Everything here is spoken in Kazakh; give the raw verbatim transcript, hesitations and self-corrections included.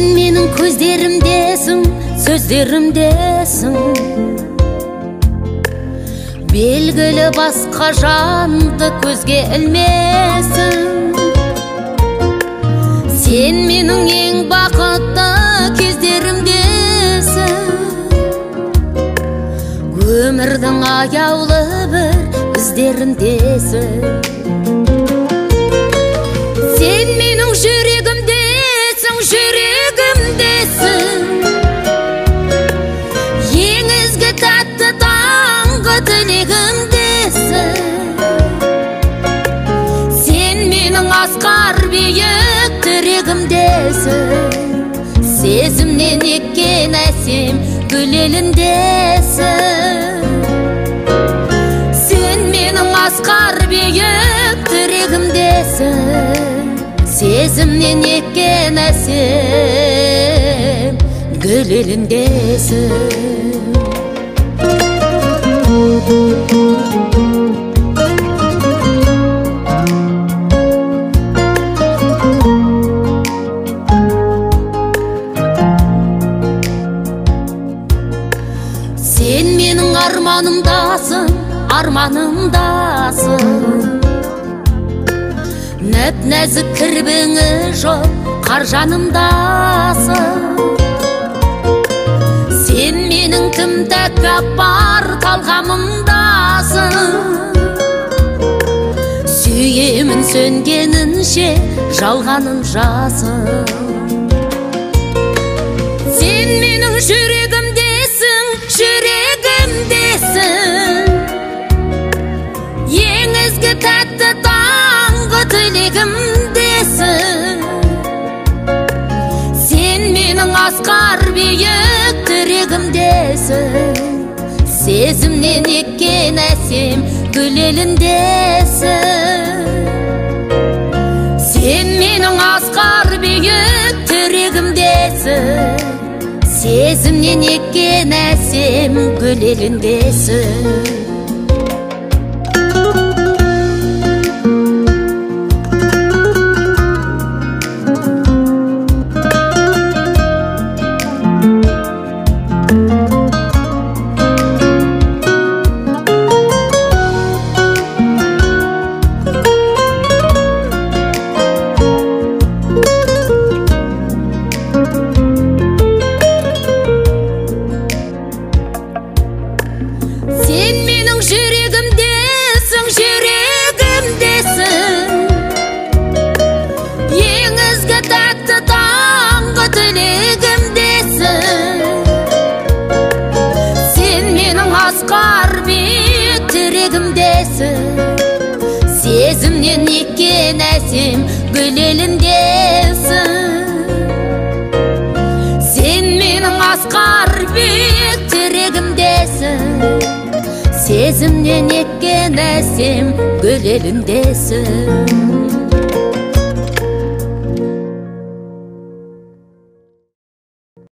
менің көздерімдесің, сөздерімдесің. Белгілі басқа жанды көзге ілмесің. Сен менің ең бақытты кездерімдесің. Өмірдің аяулы бір іздерімдесің. Сен менің жүрегімдесің, жүрегімдесің. Ең ізгі тәтті таңғы тілегімдесің. Сен менің асқар биік тірегімдесің. Сезімнен еккен әсем гүл еліндесің. Сен менің асқар биік тірегімдесің. Сезімнен еккен әсем гүл еліндесің. Сен менің арманымдасың, арманымдасың. Нәп-нәзік кірбіңі жоқ қар жанымдасың. Сен менің тым тәкаппар талғамымдасың. Сүйемін сөнгенінше жалғанын жасың. Сен менің жүрегімдесің, жүрегімдесің. Ең ізгі тәтті таңғы тілегімдесің. Сен менің асқар биік тірегімдесің. Сезімнен еккен әсем гүл еліндесің. Сен менің асқар биік тірегімдесің. Сезімнен еккен әсем гүл еліндесің. Сен менің жүрегімдесің, жүрегімдесің. Ең ізгі тәтті таңғы тілегімдесің. Сен менің асқар биік тірегімдесің. Сезімнен еккен әсем гүл еліндесің. Сен менің асқар биік тірегімдесің. Сезімнен еккен әсем гүл еліндесің.